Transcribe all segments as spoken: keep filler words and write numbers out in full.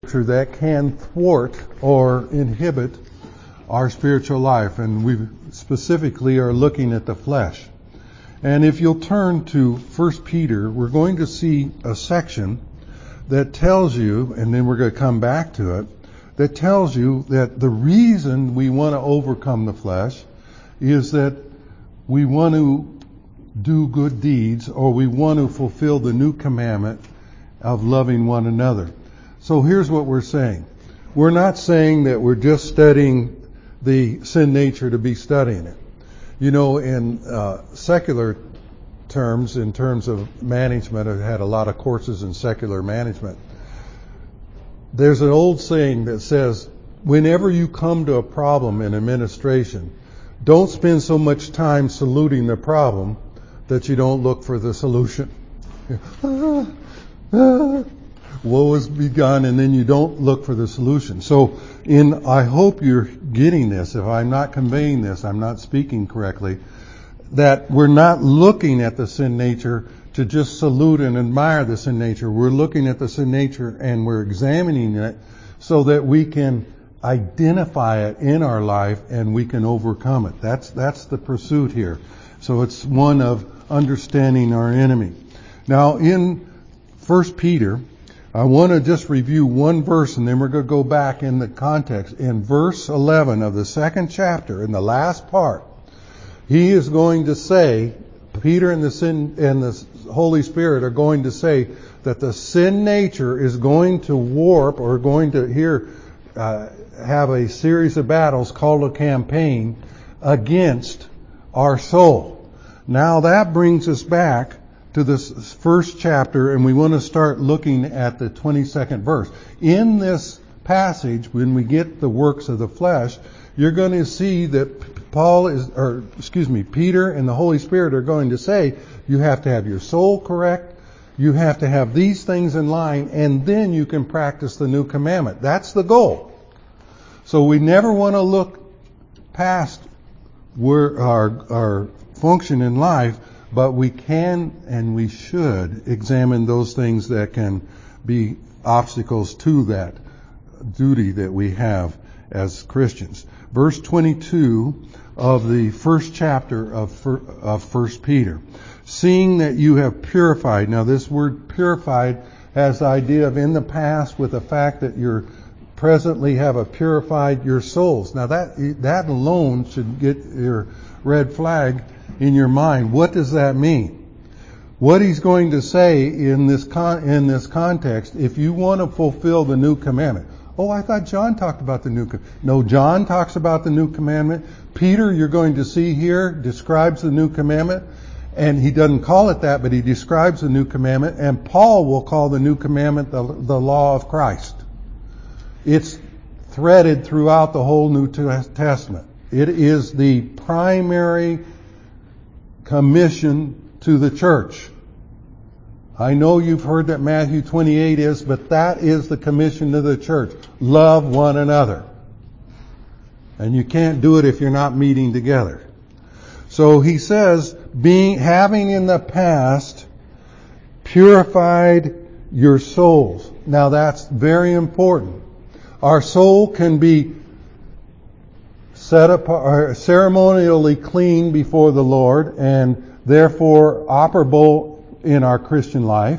that can thwart or inhibit our spiritual life, and we specifically are looking at the flesh. And if you'll turn to First Peter, we're going to see a section that tells you, and then we're going to come back to it, that tells you that the reason we want to overcome the flesh is that we want to do good deeds, or we want to fulfill the new commandment of loving one another. So here's what we're saying. We're not saying that we're just studying the sin nature to be studying it. You know, in uh, secular terms, in terms of management, I've had a lot of courses in secular management. There's an old saying that says, whenever you come to a problem in administration, don't spend so much time saluting the problem that you don't look for the solution. ah, ah. Woe is begun, and then you don't look for the solution. So, in I hope you're getting this. If I'm not conveying this, I'm not speaking correctly. That we're not looking at the sin nature to just salute and admire the sin nature. We're looking at the sin nature and we're examining it so that we can identify it in our life and we can overcome it. That's that's the pursuit here. So it's one of understanding our enemy. Now, in First Peter, I want to just review one verse, and then we're going to go back in the context. In verse eleven of the second chapter, in the last part, he is going to say, Peter and the sin and the Holy Spirit are going to say that the sin nature is going to warp, or going to here uh, have a series of battles called a campaign against our soul. Now that brings us back to this first chapter, and we want to start looking at the twenty-second verse. In this passage, when we get the works of the flesh, you're going to see that Paul is, or excuse me, Peter and the Holy Spirit are going to say, you have to have your soul correct, you have to have these things in line, and then you can practice the new commandment. That's the goal. So we never want to look past where our, our function in life, but we can and we should examine those things that can be obstacles to that duty that we have as Christians. Verse twenty-two of the first chapter of of First Peter. Seeing that you have purified. Now this word purified has the idea of in the past with the fact that you're presently have a purified your souls. Now that that alone should get your red flag in your mind. What does that mean? What he's going to say in this con- in this context, if you want to fulfill the new commandment. Oh, I thought John talked about the new commandment. No, John talks about the new commandment. Peter, you're going to see here, describes the new commandment. And he doesn't call it that, but he describes the new commandment. And Paul will call the new commandment the, the law of Christ. It's threaded throughout the whole New Testament. It is the primary commission to the church. I know you've heard that Matthew twenty-eight is, but that is the commission to the church. Love one another. And you can't do it if you're not meeting together. So he says, being, having in the past purified your souls. Now that's very important. Our soul can be set apart, ceremonially clean before the Lord, and therefore operable in our Christian life,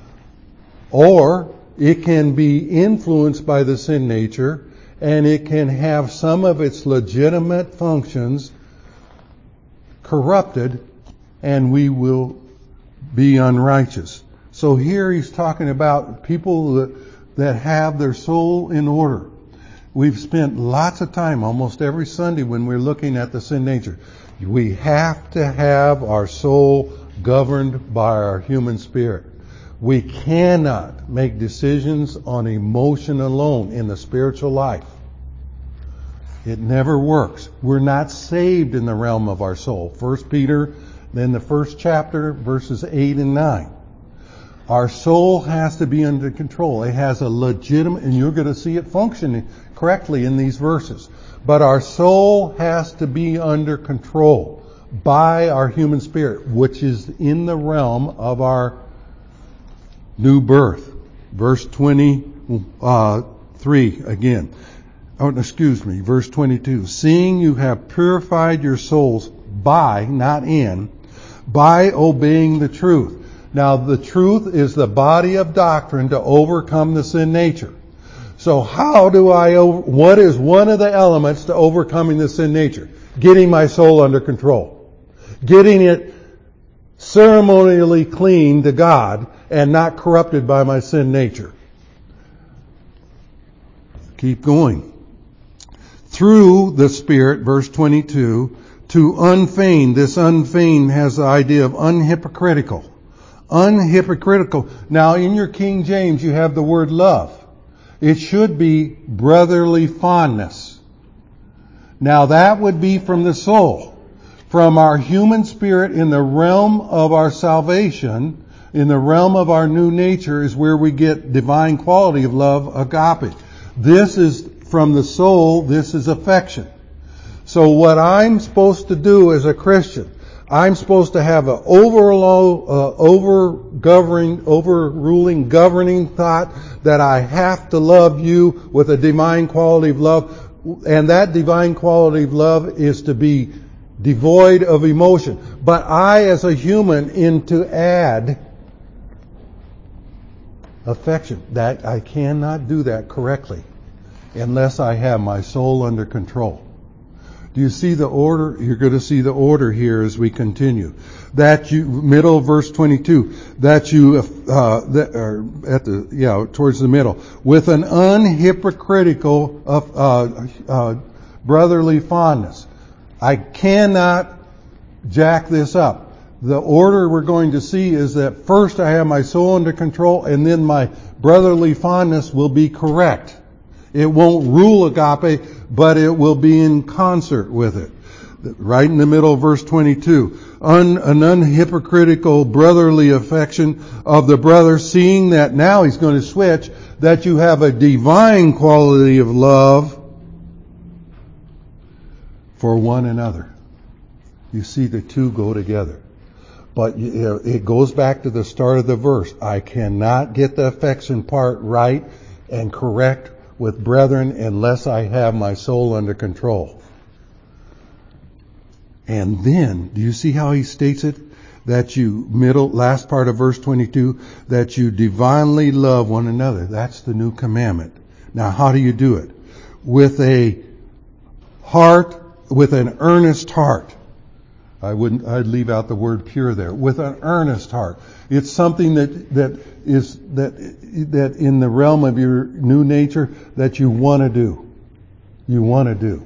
or it can be influenced by the sin nature, and it can have some of its legitimate functions corrupted, and we will be unrighteous. So here he's talking about people that, that have their soul in order. We've spent lots of time, almost every Sunday, when we're looking at the sin nature. We have to have our soul governed by our human spirit. We cannot make decisions on emotion alone in the spiritual life. It never works. We're not saved in the realm of our soul. First Peter, then the first chapter, verses eight and nine. Our soul has to be under control. It has a legitimate, and you're going to see it functioning correctly in these verses. But our soul has to be under control by our human spirit, which is in the realm of our new birth. Verse twenty, uh, three again. Oh, excuse me, verse twenty-two. Seeing you have purified your souls by, not in, by obeying the truth. Now, the truth is the body of doctrine to overcome the sin nature. So how do I, what is one of the elements to overcoming the sin nature? Getting my soul under control. Getting it ceremonially clean to God and not corrupted by my sin nature. Keep going. Through the Spirit, verse twenty-two, to unfeigned. This unfeigned has the idea of unhypocritical. Unhypocritical. Now, in your King James, you have the word love. It should be brotherly fondness. Now, that would be from the soul. From our human spirit in the realm of our salvation, in the realm of our new nature, is where we get divine quality of love, agape. This is from the soul, this is affection. So what I'm supposed to do as a Christian, I'm supposed to have an overall, uh, over governing, overruling, governing thought that I have to love you with a divine quality of love. And that divine quality of love is to be devoid of emotion. But I, as a human, in to add affection. That I cannot do that correctly unless I have my soul under control. Do you see the order? You're going to see the order here as we continue. That you, middle of verse twenty-two, that you, uh, that, or at the, yeah, towards the middle, with an unhypocritical, uh, uh, brotherly fondness. I cannot jack this up. The order we're going to see is that first I have my soul under control, and then my brotherly fondness will be correct. It won't rule agape, but it will be in concert with it. Right in the middle of verse twenty-two. Un, an unhypocritical brotherly affection of the brother, seeing that now he's going to switch, that you have a divine quality of love for one another. You see the two go together. But it goes back to the start of the verse. I cannot get the affection part right and correct with brethren unless I have my soul under control. And then, do you see how he states it? That you, middle, last part of verse twenty-two, that you divinely love one another. That's the new commandment. Now, how do you do it? With a heart, with an earnest heart. I wouldn't, I'd leave out the word pure there. With an earnest heart. It's something that, that is, that, that in the realm of your new nature that you want to do. You want to do.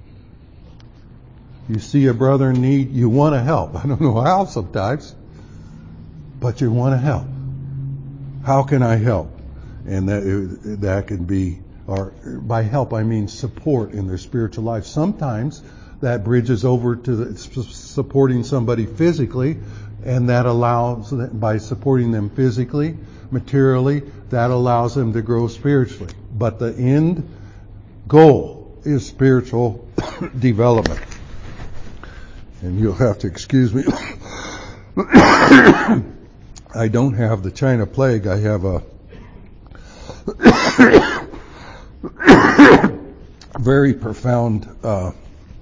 You see a brother in need, you want to help. I don't know how sometimes, but you want to help. How can I help? And that, that can be, or by help I mean support in their spiritual life. Sometimes that bridges over to the, supporting somebody physically, and that allows, by supporting them physically, materially, that allows them to grow spiritually. But the end goal is spiritual development. And you'll have to excuse me. I don't have the China plague. I have a very profound uh,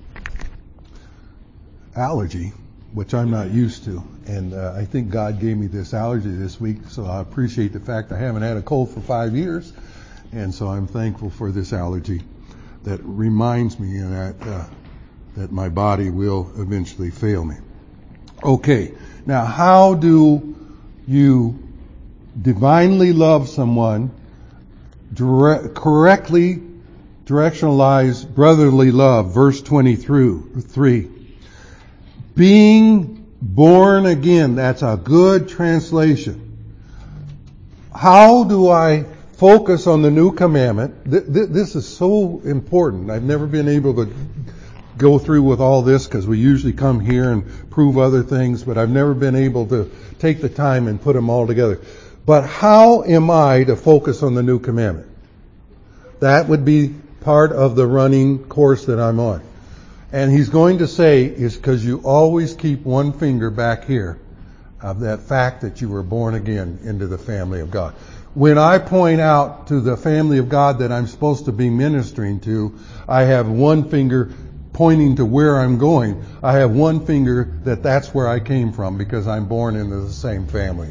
allergy, which I'm not used to. And uh, I think God gave me this allergy this week, so I appreciate the fact I haven't had a cold for five years. And so I'm thankful for this allergy that reminds me that uh, that my body will eventually fail me. Okay, now how do you divinely love someone, direct, correctly directionalize brotherly love? Verse twenty-three. Being born again, that's a good translation. How do I focus on the new commandment? This is so important. I've never been able to go through with all this because we usually come here and prove other things, but I've never been able to take the time and put them all together. But how am I to focus on the new commandment? That would be part of the running course that I'm on. And he's going to say is because you always keep one finger back here of that fact that you were born again into the family of God. When I point out to the family of God that I'm supposed to be ministering to, I have one finger pointing to where I'm going. I have one finger that that's where I came from because I'm born into the same family.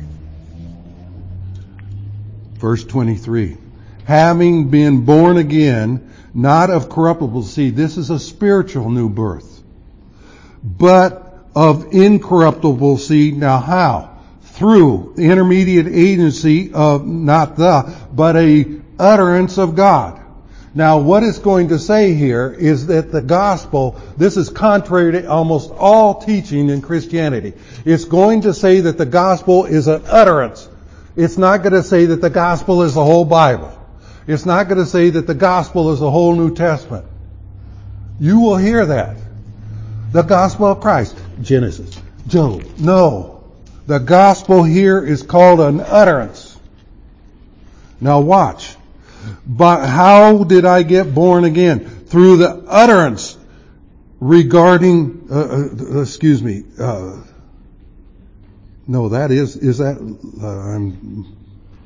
Verse twenty-three. Having been born again, not of corruptible seed. This is a spiritual new birth. But of incorruptible seed. Now how? Through the intermediate agency of, not the, but a utterance of God. Now what it's going to say here is that the gospel, this is contrary to almost all teaching in Christianity. It's going to say that the gospel is an utterance. It's not going to say that the gospel is the whole Bible. It's not going to say that the gospel is the whole New Testament. You will hear that. The gospel of Christ. Genesis. Job. No. The gospel here is called an utterance. Now watch. But how did I get born again? Through the utterance regarding, uh, uh, excuse me, uh, no, that is, is that, uh, I'm,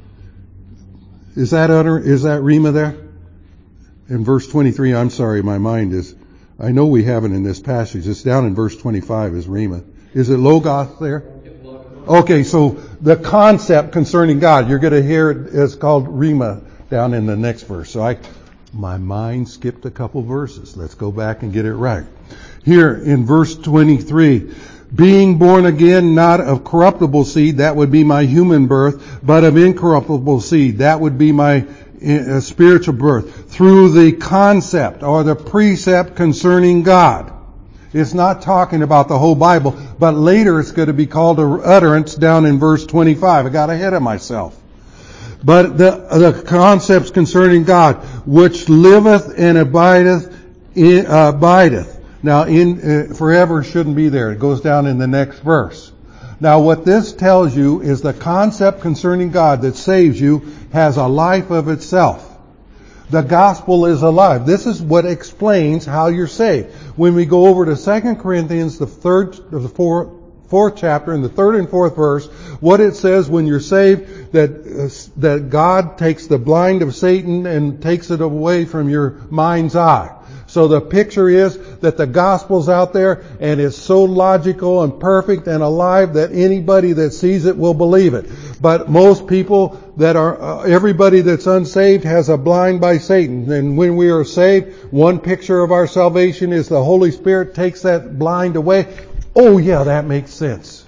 is that utter, is that Rhema there? In verse twenty-three, I'm sorry, my mind is, I know we have it in this passage. It's down in verse twenty-five is Rhema. Is it Logos there? Okay, so the concept concerning God, you're going to hear it, it's called Rhema down in the next verse. So I, my mind skipped a couple verses. Let's go back and get it right. Here in verse twenty-three, being born again, not of corruptible seed, that would be my human birth, but of incorruptible seed, that would be my uh, spiritual birth, through the concept or the precept concerning God. It's not talking about the whole Bible, but later it's going to be called an utterance down in verse twenty-five. I got ahead of myself. But the, the concepts concerning God, which liveth and abideth, in, uh, abideth. Now, in uh, forever shouldn't be there. It goes down in the next verse. Now, what this tells you is the concept concerning God that saves you has a life of itself. The gospel is alive. This is what explains how you're saved. When we go over to Second Corinthians, the third, the fourth, fourth chapter, in the third and fourth verse, what it says when you're saved, that uh, that God takes the blind of Satan and takes it away from your mind's eye. So the picture is that the gospel's out there and it's so logical and perfect and alive that anybody that sees it will believe it. But most people that are, uh, everybody that's unsaved has a blind by Satan. And when we are saved, one picture of our salvation is the Holy Spirit takes that blind away. Oh yeah, that makes sense.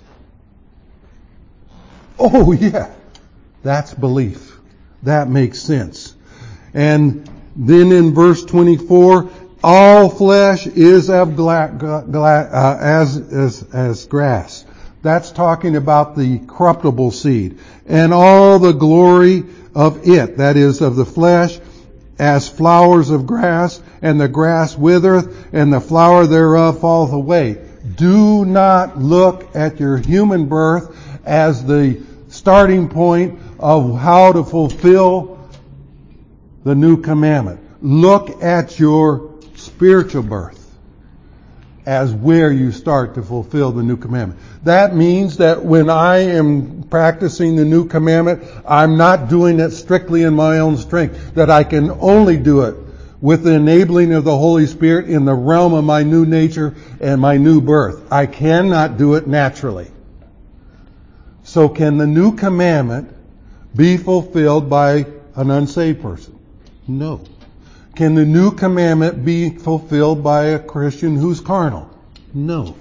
Oh yeah, that's belief. That makes sense. And then in verse twenty-four, all flesh is of gla- gla- uh, as, as, as grass. That's talking about the corruptible seed. And all the glory of it, that is of the flesh, as flowers of grass, and the grass withereth, and the flower thereof falleth away. Do not look at your human birth as the starting point of how to fulfill the new commandment. Look at your spiritual birth as where you start to fulfill the new commandment. That means that when I am practicing the new commandment, I'm not doing it strictly in my own strength, that I can only do it with the enabling of the Holy Spirit in the realm of my new nature and my new birth. I cannot do it naturally. So can the new commandment be fulfilled by an unsaved person? No. Can the new commandment be fulfilled by a Christian who's carnal? No.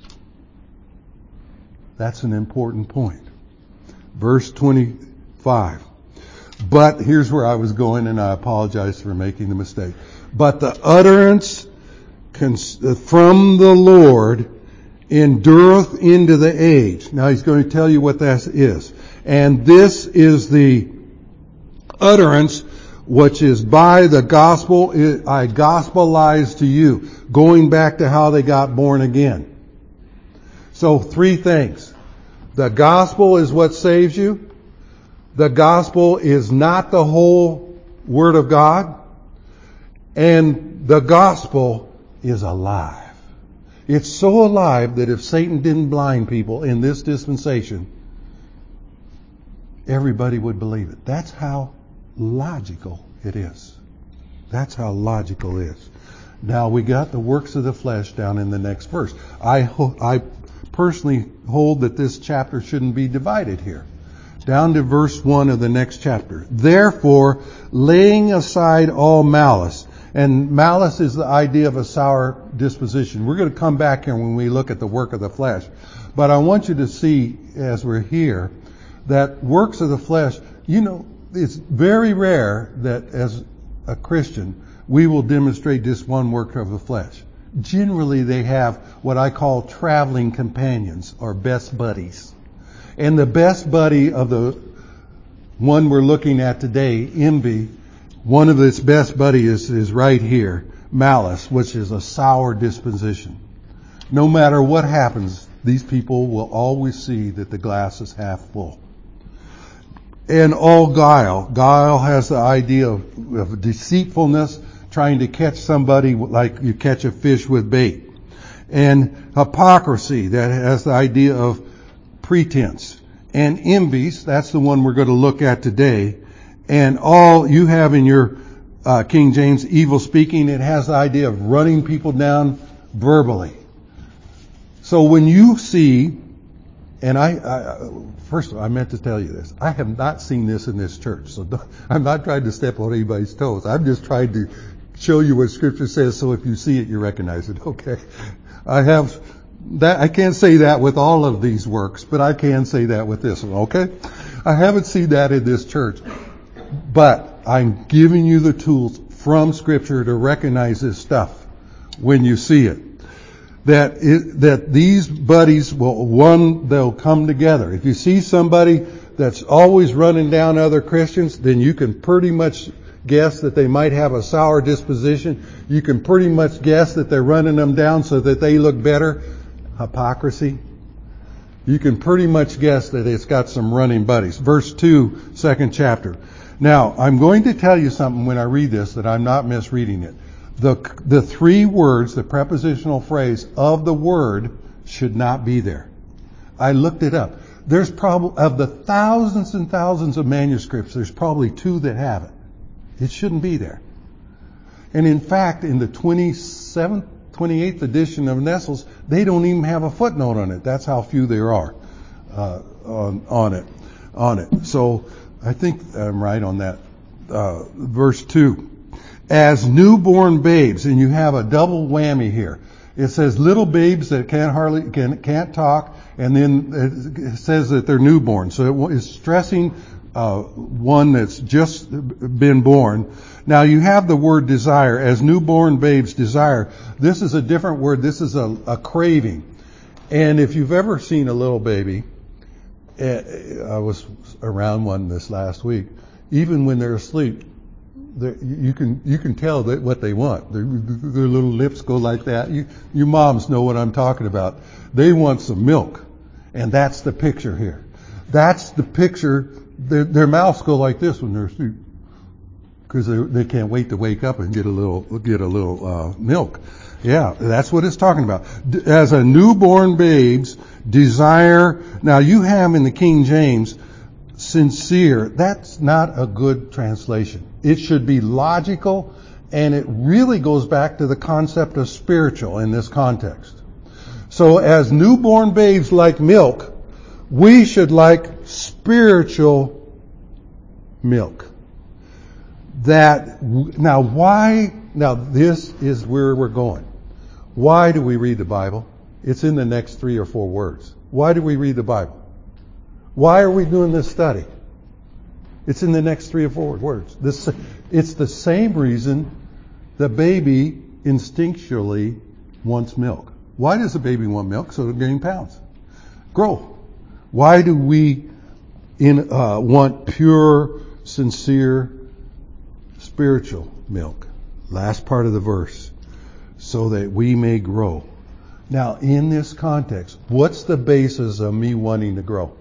That's an important point. Verse twenty-five. But here's where I was going, and I apologize for making the mistake. But the utterance from the Lord endureth into the age. Now he's going to tell you what that is. And this is the utterance which is by the gospel, I gospelize to you. Going back to how they got born again. So three things. The gospel is what saves you. The gospel is not the whole Word of God. And the gospel is alive. It's so alive that if Satan didn't blind people in this dispensation, everybody would believe it. That's how logical it is. That's how logical it is. Now we got the works of the flesh down in the next verse. I ho- I personally hold that this chapter shouldn't be divided here. Down to verse one of the next chapter. Therefore, laying aside all malice. And malice is the idea of a sour disposition. We're going to come back here when we look at the work of the flesh. But I want you to see, as we're here, that works of the flesh, you know, it's very rare that as a Christian, we will demonstrate this one work of the flesh. Generally, they have what I call traveling companions or best buddies. And the best buddy of the one we're looking at today, envy, one of its best buddies is, is right here, malice, which is a sour disposition. No matter what happens, these people will always see that the glass is half full. And all guile. Guile has the idea of, of deceitfulness, trying to catch somebody like you catch a fish with bait. And hypocrisy, that has the idea of pretense. And envies, that's the one we're going to look at today. And all you have in your uh, King James, evil speaking, it has the idea of running people down verbally. So when you see, and I, I first of all, I meant to tell you this, I have not seen this in this church, so don't, I'm not trying to step on anybody's toes. I'm just trying to show you what Scripture says, so if you see it, you recognize it. Okay, I have that. I can't say that with all of these works, but I can say that with this one. Okay, I haven't seen that in this church, but I'm giving you the tools from Scripture to recognize this stuff when you see it. That it, that these buddies will, one, they'll come together. If you see somebody that's always running down other Christians, then you can pretty much guess that they might have a sour disposition. You can pretty much guess that they're running them down so that they look better. Hypocrisy. You can pretty much guess that it's got some running buddies. Verse two, second chapter. Now, I'm going to tell you something when I read this that I'm not misreading it. The, the three words, the prepositional phrase of the word should not be there. I looked it up. There's probably, of the thousands and thousands of manuscripts, there's probably two that have it. It shouldn't be there. And in fact, in the twenty-seventh, twenty-eighth edition of Nestle's, they don't even have a footnote on it. That's how few there are uh, on, on it. On it. So I think I'm right on that. Uh, verse two. As newborn babes, and you have a double whammy here. It says little babes that can't hardly can, can't talk, and then it says that they're newborn. So it is stressing uh, one that's just been born. Now you have the word desire, as newborn babes desire. This is a different word. This is a, a craving. And if you've ever seen a little baby, I was around one this last week. Even when they're asleep, you can you can tell that what they want. Their, their little lips go like that. You, you moms know what I'm talking about. They want some milk, and that's the picture here. That's the picture. Their, their mouths go like this when they're asleep, because they, they can't wait to wake up and get a little get a little uh, milk. Yeah, that's what it's talking about. As a newborn babe's desire. Now you have in the King James, sincere. That's not a good translation. It should be logical, and it really goes back to the concept of spiritual in this context. So as newborn babes like milk, we should like spiritual milk. That, now why, now this is where we're going. Why do we read the Bible? It's in the next three or four words. Why do we read the Bible? Why are we doing this study? It's in the next three or four words. This, it's the same reason the baby instinctually wants milk. Why does the baby want milk? So it'll gain pounds. Grow. Why do we in, uh, want pure, sincere, spiritual milk? Last part of the verse. So that we may grow. Now, in this context, what's the basis of me wanting to grow?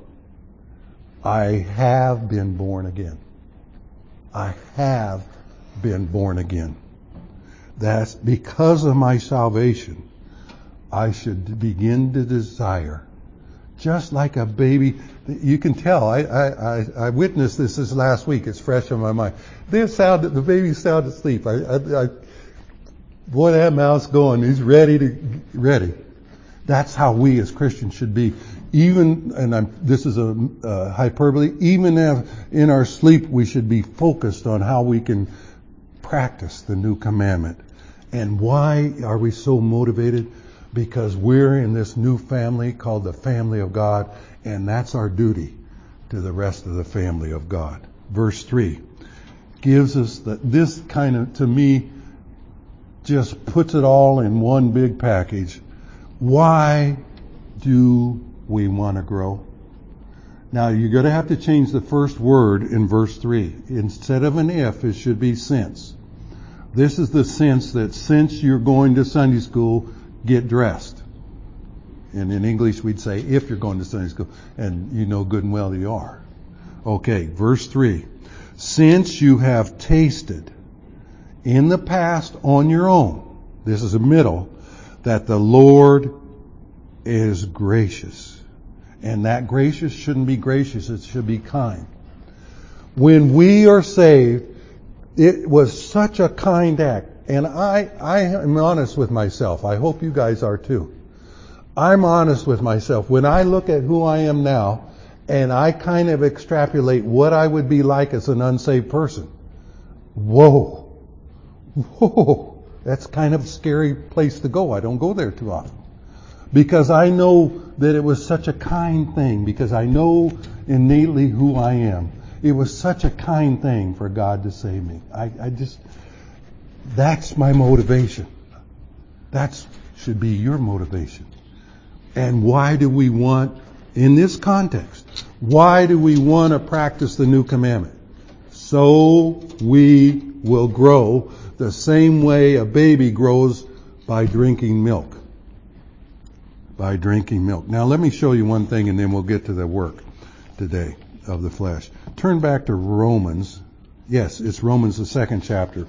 I have been born again. I have been born again. That's because of my salvation. I should begin to desire just like a baby. You can tell. I, I, I, I witnessed this this last week. It's fresh in my mind. They're sound, the baby's sound asleep. I, I, I, boy, that mouth's going. He's ready to, ready. That's how we as Christians should be. Even, and I'm, this is a uh, hyperbole, even if in our sleep we should be focused on how we can practice the new commandment. And why are we so motivated? Because we're in this new family called the family of God, and that's our duty to the rest of the family of God. Verse three gives us that this kind of, to me, just puts it all in one big package. Why do we want to grow? Now you're going to have to change the first word in verse three. Instead of an if, it should be since. This is the sense that since you're going to Sunday school, get dressed. And in English we'd say if you're going to Sunday school, and you know good and well you are. Okay, verse three. Since you have tasted in the past on your own, this is a middle, that the Lord is gracious. And that gracious shouldn't be gracious, it should be kind. When we are saved, it was such a kind act. And I, I am honest with myself. I hope you guys are too. I'm honest with myself. When I look at who I am now, and I kind of extrapolate what I would be like as an unsaved person. Whoa. Whoa. That's kind of a scary place to go. I don't go there too often. Because I know that it was such a kind thing. Because I know innately who I am. It was such a kind thing for God to save me. I, I just, that's my motivation. That should be your motivation. And why do we want, in this context, why do we want to practice the new commandment? So we will grow the same way a baby grows by drinking milk. By drinking milk. Now let me show you one thing and then we'll get to the work today of the flesh. Turn back to Romans. Yes, it's Romans, the second chapter.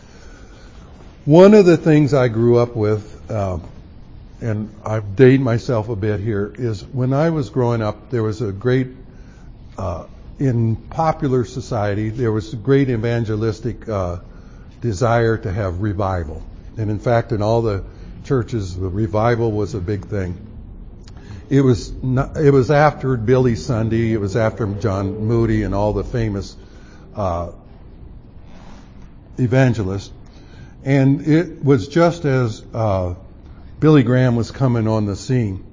One of the things I grew up with, uh, and I've dated myself a bit here, is when I was growing up, there was a great, uh, in popular society, there was a great evangelistic uh, desire to have revival. And in fact, in all the churches, the revival was a big thing. It was not, it was after Billy Sunday, it was after John Moody and all the famous uh, evangelists. And it was just as uh, Billy Graham was coming on the scene.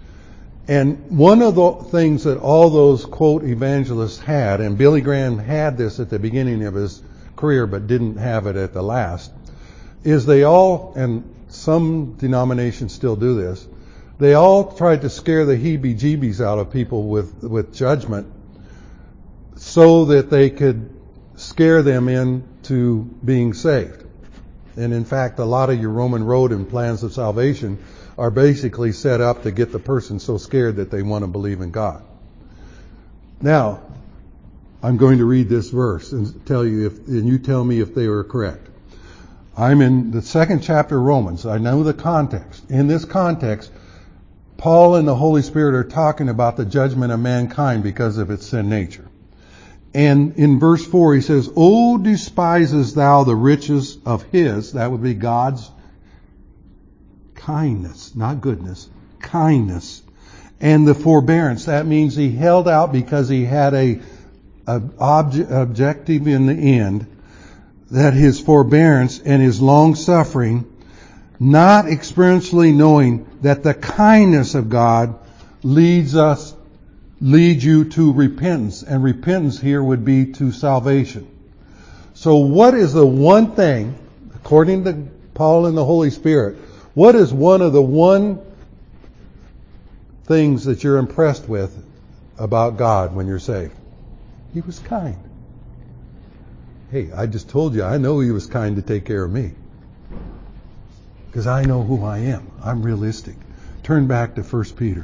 And one of the things that all those, quote, evangelists had, and Billy Graham had this at the beginning of his career but didn't have it at the last, is they all, and some denominations still do this, they all tried to scare the heebie-jeebies out of people with, with judgment so that they could scare them into being saved. And in fact, a lot of your Roman road and plans of salvation are basically set up to get the person so scared that they want to believe in God. Now, I'm going to read this verse and tell you if, and you tell me if they were correct. I'm in the second chapter of Romans. I know the context. In this context, Paul and the Holy Spirit are talking about the judgment of mankind because of its sin nature. And in verse four he says, "O despisest thou the riches of his," that would be God's kindness, not goodness, kindness, "and the forbearance." That means he held out because he had a, a obje- objective in the end, that his forbearance and his long suffering, not experientially knowing that the kindness of God leads us, leads you to repentance. And repentance here would be to salvation. So what is the one thing, according to Paul and the Holy Spirit, what is one of the one things that you're impressed with about God when you're saved? He was kind. Hey, I just told you, I know he was kind to take care of me. Because I know who I am. I'm realistic. Turn back to First Peter.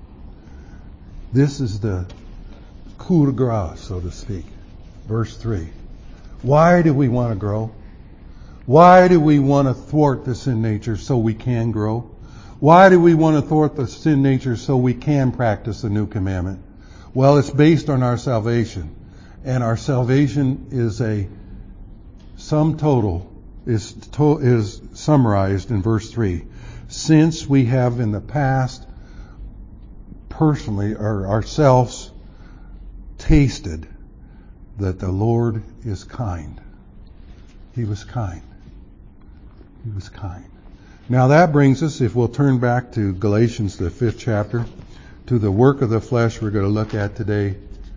This is the coup de grace, so to speak. Verse three. Why do we want to grow? Why do we want to thwart the sin nature so we can grow? Why do we want to thwart the sin nature so we can practice the new commandment? Well, it's based on our salvation. And our salvation is a sum total, is, to, is summarized in verse three. Since we have in the past personally or ourselves tasted that the Lord is kind. He was kind. He was kind. Now that brings us, if we'll turn back to Galatians, the fifth chapter, to the work of the flesh we're going to look at today,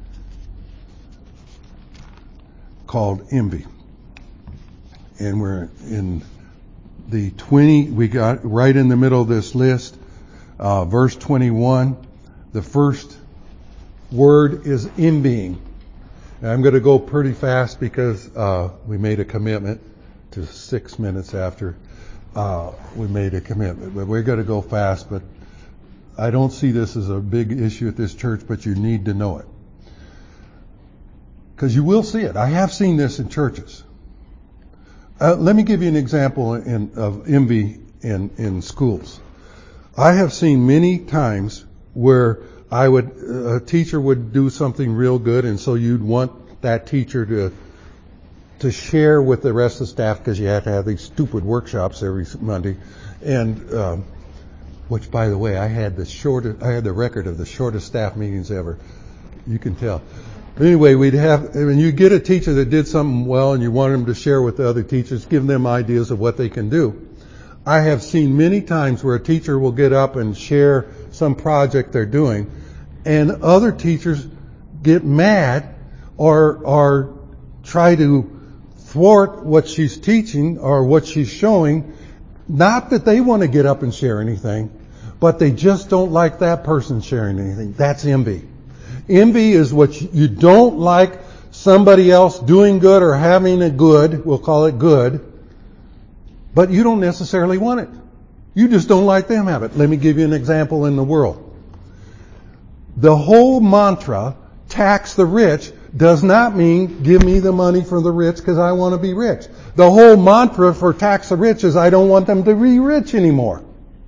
called envy. And we're in the twenty, we got right in the middle of this list, uh, verse twenty-one. The first word is envying. And I'm going to go pretty fast because uh, we made a commitment to six minutes after uh, we made a commitment. But we're going to go fast, but I don't see this as a big issue at this church, but you need to know it. Because you will see it. I have seen this in churches. Uh, let me give you an example in, of envy in, in schools. I have seen many times where I would, a teacher would do something real good, and so you'd want that teacher to to share with the rest of the staff, because you have to have these stupid workshops every Monday. And um, which, by the way, I had the shortest, I had the record of the shortest staff meetings ever. You can tell. But anyway, we'd have, when you get a teacher that did something well and you want them to share with the other teachers, give them ideas of what they can do. I have seen many times where a teacher will get up and share some project they're doing, and other teachers get mad or or try to thwart what she's teaching or what she's showing. Not that they want to get up and share anything, but they just don't like that person sharing anything. That's envy. Envy is what you don't like somebody else doing good or having a good, we'll call it good, but you don't necessarily want it. You just don't like them have it. Let me give you an example in the world. The whole mantra, tax the rich, does not mean give me the money for the rich because I want to be rich. The whole mantra for tax the rich is I don't want them to be rich anymore.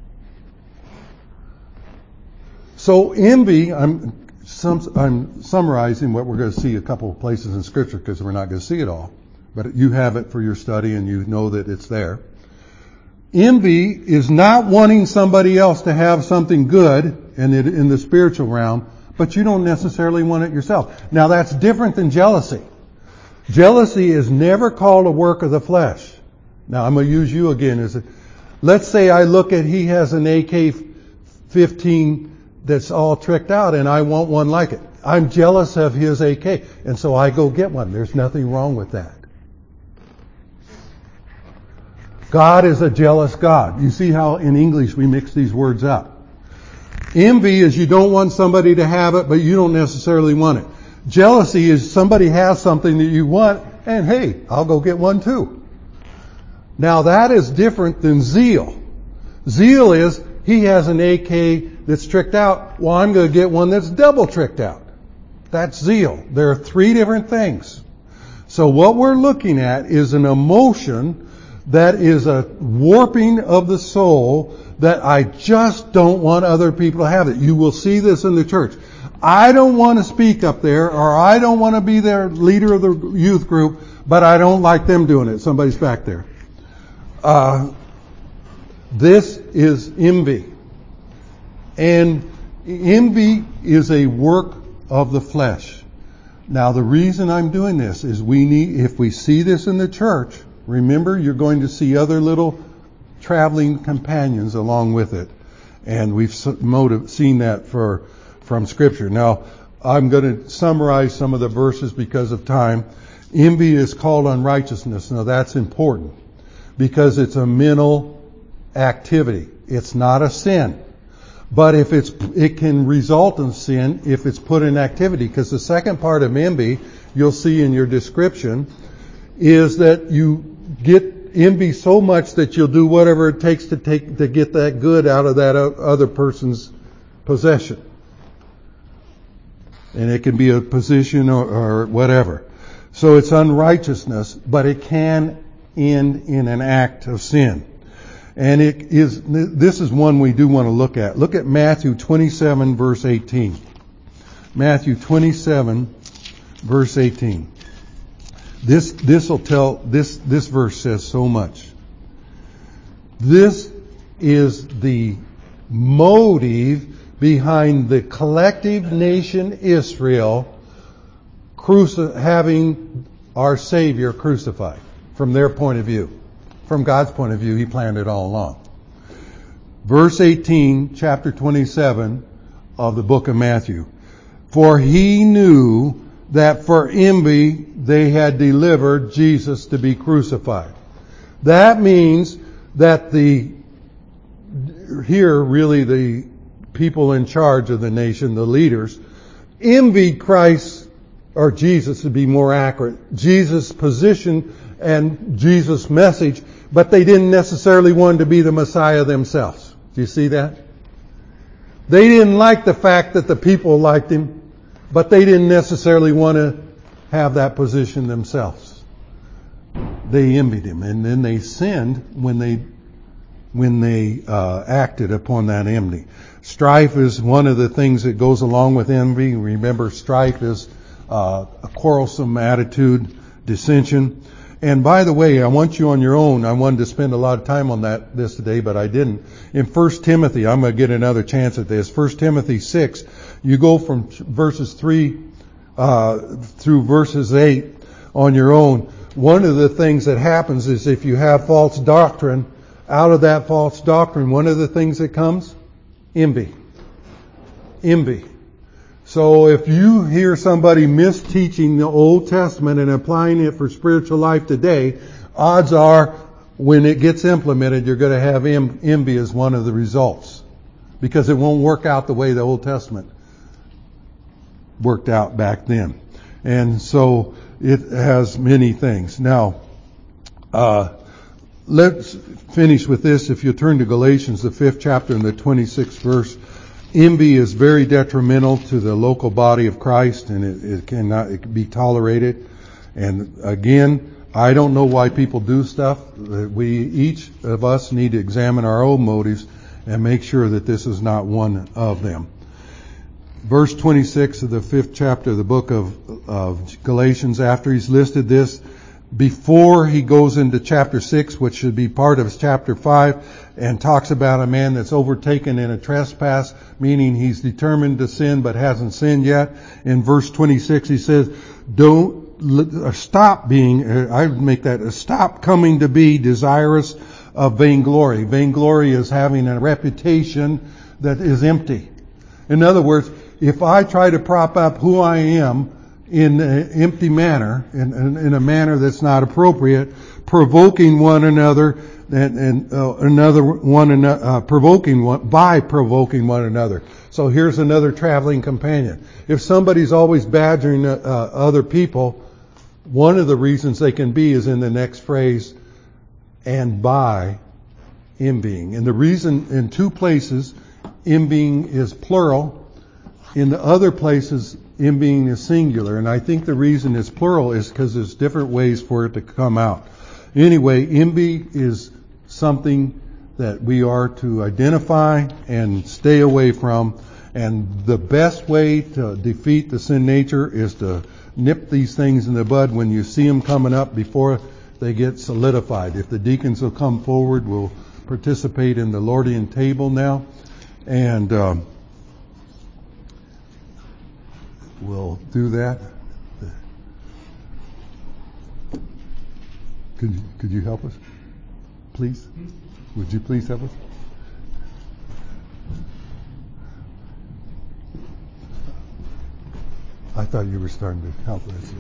So envy, I'm, some, I'm summarizing what we're going to see a couple of places in Scripture because we're not going to see it all. But you have it for your study and you know that it's there. Envy is not wanting somebody else to have something good in, it, in the spiritual realm, but you don't necessarily want it yourself. Now that's different than jealousy. Jealousy is never called a work of the flesh. Now I'm going to use you again as a, let's say I look at, he has an A K fifteen that's all tricked out and I want one like it. I'm jealous of his A K, and so I go get one. There's nothing wrong with that. God is a jealous God. You see how in English we mix these words up. Envy is you don't want somebody to have it, but you don't necessarily want it. Jealousy is somebody has something that you want, and hey, I'll go get one too. Now that is different than zeal. Zeal is, he has an A K that's tricked out, well I'm going to get one that's double tricked out. That's zeal. There are three different things. So what we're looking at is an emotion that is a warping of the soul that I just don't want other people to have it. You will see this in the church. I don't want to speak up there, or I don't want to be their leader of the youth group, but I don't like them doing it. Somebody's back there. Uh, this is envy. And envy is a work of the flesh. Now the reason I'm doing this is we need, if we see this in the church, remember, you're going to see other little traveling companions along with it. And we've seen that for, from Scripture. Now, I'm going to summarize some of the verses because of time. Envy is called unrighteousness. Now, that's important because it's a mental activity. It's not a sin. But if it's, it can result in sin if it's put in activity. Because the second part of envy, you'll see in your description, is that you get envy so much that you'll do whatever it takes to take to get that good out of that other person's possession. And it can be a position or, or whatever. So it's unrighteousness, but it can end in an act of sin. And it is, this is one we do want to look at. Look at Matthew twenty-seven verse eighteen. Matthew twenty-seven verse eighteen. This, this will tell, this, this verse says so much. This is the motive behind the collective nation Israel cruci- having our Savior crucified from their point of view. From God's point of view, He planned it all along. Verse eighteen, chapter twenty-seven of the book of Matthew. For He knew that for envy they had delivered Jesus to be crucified. That means that the, here really the people in charge of the nation, the leaders, envied Christ, or Jesus to be more accurate, Jesus' position and Jesus' message, but they didn't necessarily want to be the Messiah themselves. Do you see that? They didn't like the fact that the people liked Him, but they didn't necessarily want to have that position themselves. They envied Him, and then they sinned when they when they uh, acted upon that envy. Strife is one of the things that goes along with envy. Remember, strife is uh, a quarrelsome attitude, dissension. And by the way, I want you on your own. I wanted to spend a lot of time on that this today, but I didn't. In First Timothy, I'm going to get another chance at this. First Timothy six, you go from verses three uh, through verses eight on your own. One of the things that happens is if you have false doctrine, out of that false doctrine, one of the things that comes, envy. Envy. So if you hear somebody misteaching the Old Testament and applying it for spiritual life today, odds are when it gets implemented, you're going to have envy as one of the results. Because it won't work out the way the Old Testament worked out back then. And so it has many things. Now, uh, let's finish with this. If you turn to Galatians, the fifth chapter and the twenty-sixth verse, envy is very detrimental to the local body of Christ, and it, it cannot it can be tolerated. And again, I don't know why people do stuff. We, each of us need to examine our own motives and make sure that this is not one of them. Verse twenty-six of the fifth chapter of the book of, of Galatians, after he's listed this, before he goes into chapter six, which should be part of chapter five, and talks about a man that's overtaken in a trespass, meaning he's determined to sin but hasn't sinned yet. In verse twenty-six he says, don't, stop being, I would make that, stop coming to be desirous of vainglory. Vainglory is having a reputation that is empty. In other words, if I try to prop up who I am in an empty manner, in, in, in a manner that's not appropriate, provoking one another, and, and uh, another one, uh, provoking one, by provoking one another. So here's another traveling companion. If somebody's always badgering uh, other people, one of the reasons they can be is in the next phrase, and by envying. And the reason in two places, envying is plural. In the other places, envying is singular. And I think the reason it's plural is because there's different ways for it to come out. Anyway, envy is something that we are to identify and stay away from. And the best way to defeat the sin nature is to nip these things in the bud when you see them coming up before they get solidified. If the deacons will come forward, we'll participate in the Lordian table now. And um, we'll do that. Could you, could you help us, please? Would you please help us? I thought you were starting to help us.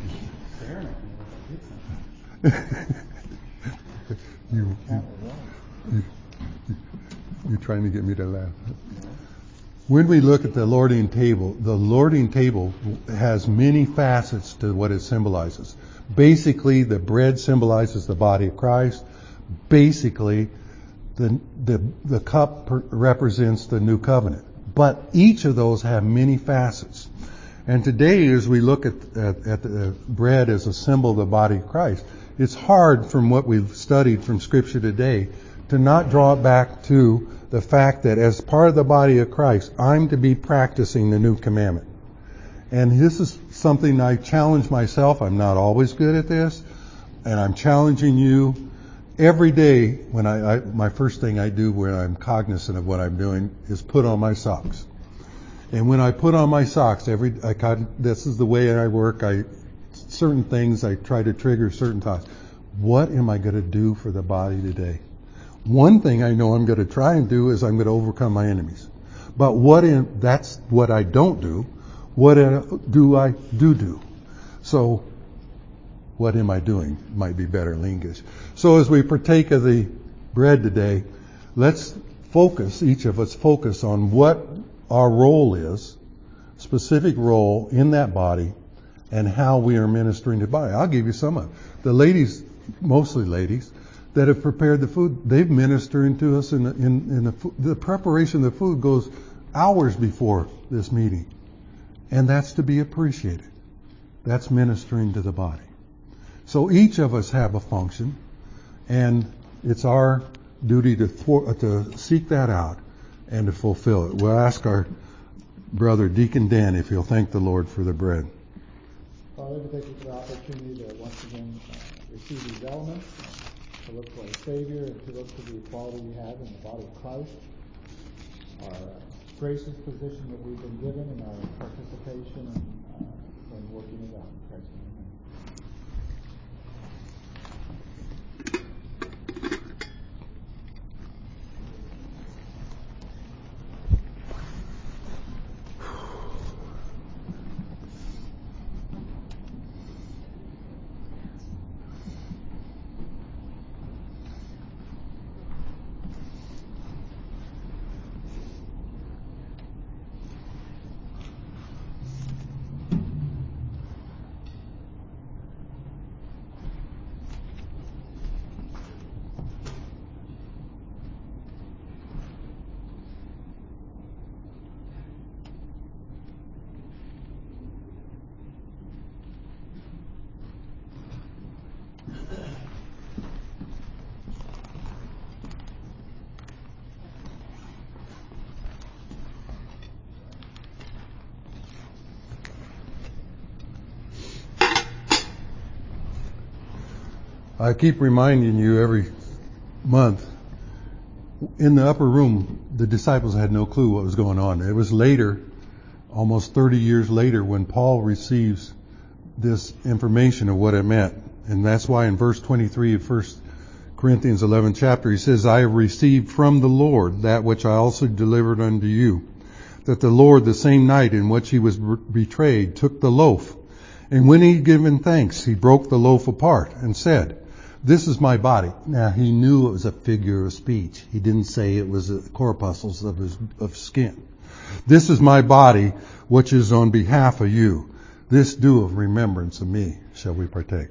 you, you, you, you're trying to get me to laugh. When we look at the Lording table, the Lording table has many facets to what it symbolizes. Basically, the bread symbolizes the body of Christ. Basically, the the, the cup per, represents the new covenant. But each of those have many facets. And today, as we look at, at, at the bread as a symbol of the body of Christ, it's hard from what we've studied from Scripture today to not draw it back to the fact that as part of the body of Christ, I'm to be practicing the new commandment. And this is something I challenge myself. I'm not always good at this. And I'm challenging you every day. When I, I my first thing I do when I'm cognizant of what I'm doing is put on my socks. And when I put on my socks, every I this is the way I work. I certain things I try to trigger certain thoughts. What am I going to do for the body today? One thing I know I'm going to try and do is I'm going to overcome my enemies. But what in, that's what I don't do. What do I do do? So, what am I doing? Might be better in English. So as we partake of the bread today, let's focus, each of us focus on what our role is, specific role in that body, and how we are ministering to the body. I'll give you some of it. The ladies, mostly ladies, that have prepared the food, they've ministered to us in, in, in the, the preparation of the food goes hours before this meeting. And that's to be appreciated. That's ministering to the body. So each of us have a function, and it's our duty to, thwart, to seek that out and to fulfill it. We'll ask our brother Deacon Dan if he'll thank the Lord for the bread. Father, we thank you for the opportunity to once again uh, receive these elements, uh, to look for a Savior, and to look for the equality we have in the body of Christ, our uh, gracious position that we've been given, and our participation in, uh, in working it out in Christ's name. I keep reminding you every month, in the upper room, the disciples had no clue what was going on. It was later, almost thirty years later, when Paul receives this information of what it meant. And that's why in verse twenty-three of First Corinthians eleventh chapter, he says, I have received from the Lord that which I also delivered unto you, that the Lord, the same night in which he was betrayed, took the loaf. And when he had given thanks, he broke the loaf apart and said, this is my body. Now, he knew it was a figure of speech. He didn't say it was the corpuscles of his of skin. This is my body, which is on behalf of you. This do of remembrance of me shall we partake.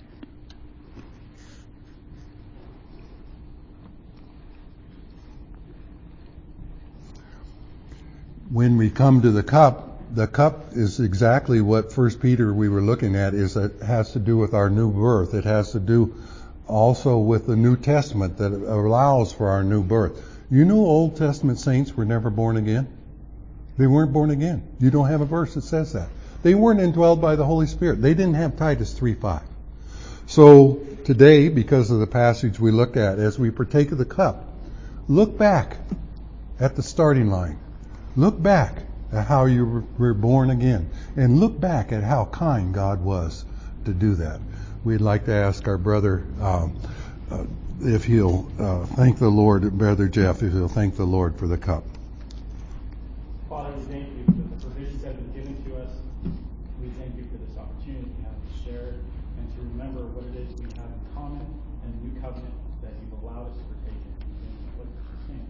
When we come to the cup, the cup is exactly what First Peter we were looking at, is it has to do with our new birth. It has to do also with the New Testament that allows for our new birth. You know Old Testament saints were never born again? They weren't born again. You don't have a verse that says that. They weren't indwelled by the Holy Spirit. They didn't have Titus three five. So today, because of the passage we looked at, as we partake of the cup, look back at the starting line. Look back at how you were born again. And look back at how kind God was to do that. We'd like to ask our brother um, uh, if he'll uh, thank the Lord, Brother Jeff, if he'll thank the Lord for the cup. Father, we thank you for the provisions that have been given to us. We thank you for this opportunity to have to share and to remember what it is we have in common and the new covenant that you've allowed us to partake in. What you're saying.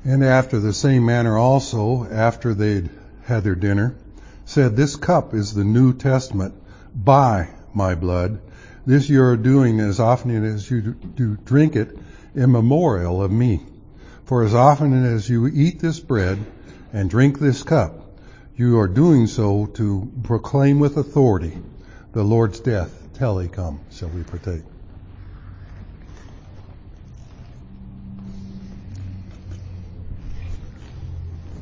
And after the same manner also, after they'd had their dinner, said, "This cup is the New Testament by my blood. This you are doing as often as you do drink it in memorial of me. For as often as you eat this bread and drink this cup, you are doing so to proclaim with authority the Lord's death till he come." Shall we partake?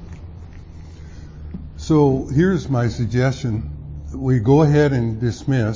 So here's my suggestion. We go ahead and dismiss.